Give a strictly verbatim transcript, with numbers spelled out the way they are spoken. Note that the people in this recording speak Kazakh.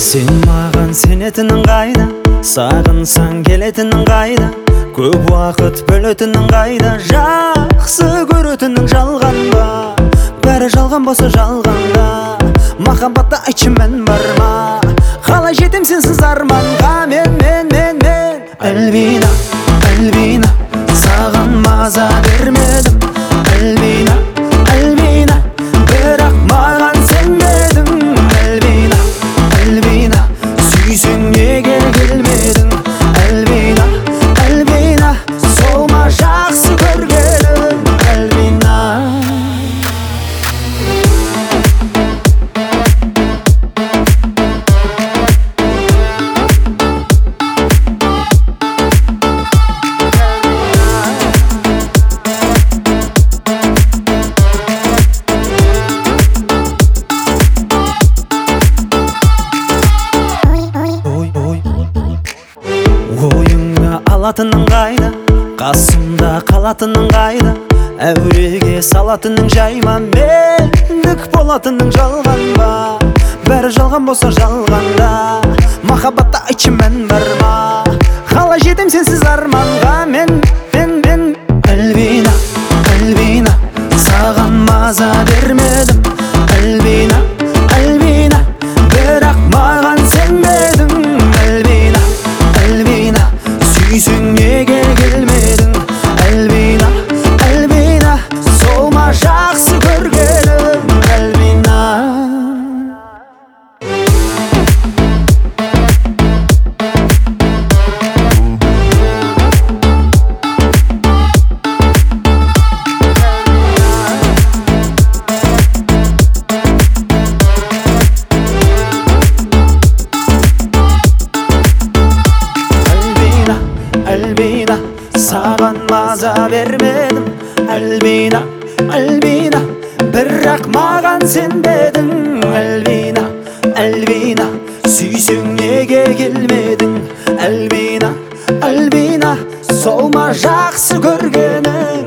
Сен маған сенетінің қайда, сағынсаң келетінің қайда, көп уақыт бөлетінің қайда, жақсы көретінің жалған ба? Бәрі жалған болса жалғанда, махаббатта айтшы мән бар ма? Қалай жетем сенсіз арманға мен, мен, мен, мен Альбина, Альбина, саған маза бермедім. Альбина, Альбина, бірақ маған сенбедің. Альбина, Альбина, сүйсең неге келмедің. Альбина, Альбина, сол ма жақсы көргенің. Альбина. Ойыңа алатының қайда, қасымда қалатының қайда, әуреге салатының жайма, мендік болатының жалған ба? Бәрі жалған болса жалғанда, махаббатта айтшы мән бар ма? Қалай жетем сенсіз арманға мен, мен, мен Альбина, Альбина, саған маза бермедім. Альбина, Альбина, бірақ маған сенбедің. Альбина, Альбина, сүйсең неге келмедің. Альбина, Альбина, сол ма жақсы көргенің. Альбина. Альбина, саған маза бермедім. Альбина, Альбина, бірақ маған сенбедің. Альбина, Альбина, сүйсең неге келмедің. Альбина, Альбина, сол ма жақсы көргенің.